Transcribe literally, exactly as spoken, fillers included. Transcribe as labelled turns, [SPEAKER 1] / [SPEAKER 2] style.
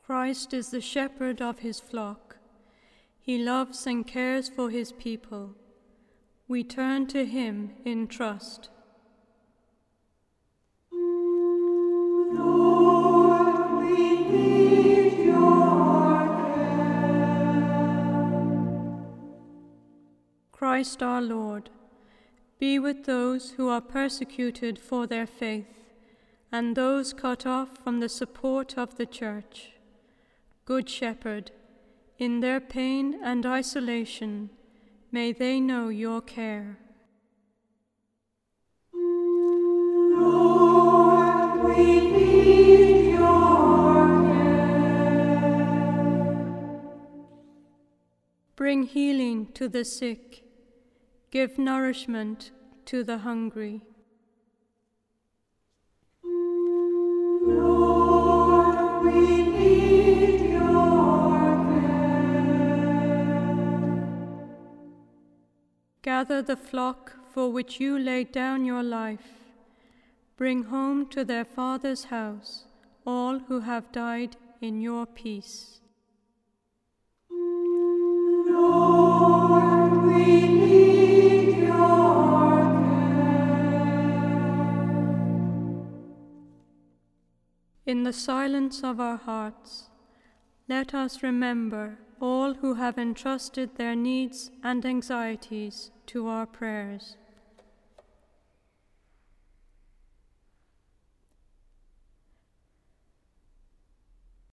[SPEAKER 1] Christ is the shepherd of his flock. He loves and cares for his people. We turn to him in trust.
[SPEAKER 2] Lord, we need your care.
[SPEAKER 1] Christ our Lord, be with those who are persecuted for their faith, and those cut off from the support of the Church. Good Shepherd, in their pain and isolation, may they know your care.
[SPEAKER 2] Lord, we need your care.
[SPEAKER 1] Bring healing to the sick. Give nourishment to the hungry.
[SPEAKER 2] Lord, we need your care.
[SPEAKER 1] Gather the flock for which you laid down your life. Bring home to their Father's house all who have died in your peace.
[SPEAKER 2] Lord, we need your care.
[SPEAKER 1] In the silence of our hearts, let us remember all who have entrusted their needs and anxieties to our prayers.